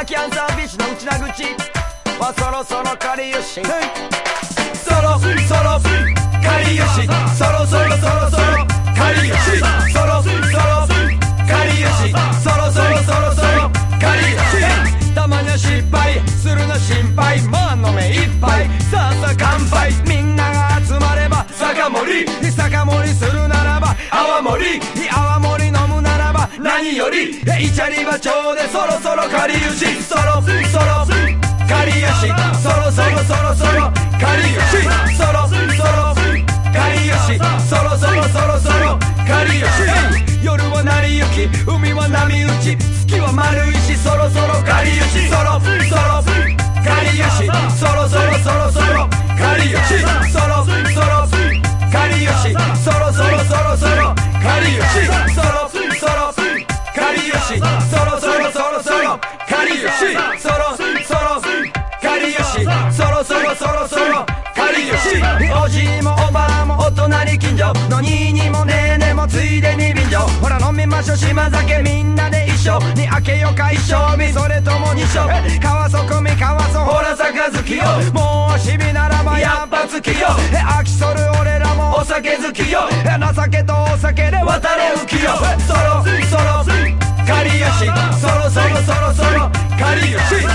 キアンサービッシュの内な口はそろそろかりゆしそろそろかりゆしそろそろそろそろかりゆしそろそろかりゆしそろそろそろそろかりゆしたまには失敗するな心配まあ飲め一杯さあさあ乾杯みんなが集まれば酒盛りするならば泡盛り飲むならば何よりイチャリバ町でそろそろかりゆしそろそろかりゆしそろそろそろそろかりゆしそろそろかりゆしそろそろそろそろかりゆし夜は成り行き海は波打ち月は丸石そろそろかりゆしそろそろかりゆしそろそろそろそろかりゆしそろそろかりゆしそろそろそろそろかりゆしそろそろかりゆしそろそろそろそろかりゆしそろそろかりゆしそろそろそろそろかりゆしおじいもおばあもお隣近所のにいにもねえねもついでに便乗ほら飲みましょ島酒みんなで一緒に開けよか一生日それとも二生川底み川そほら杯よもうしびならばやっぱ好きよ飽きそる俺らもお酒好きよ情けとお酒で渡れ浮きよそろそろかりゆしそろそろそろそろかりゆし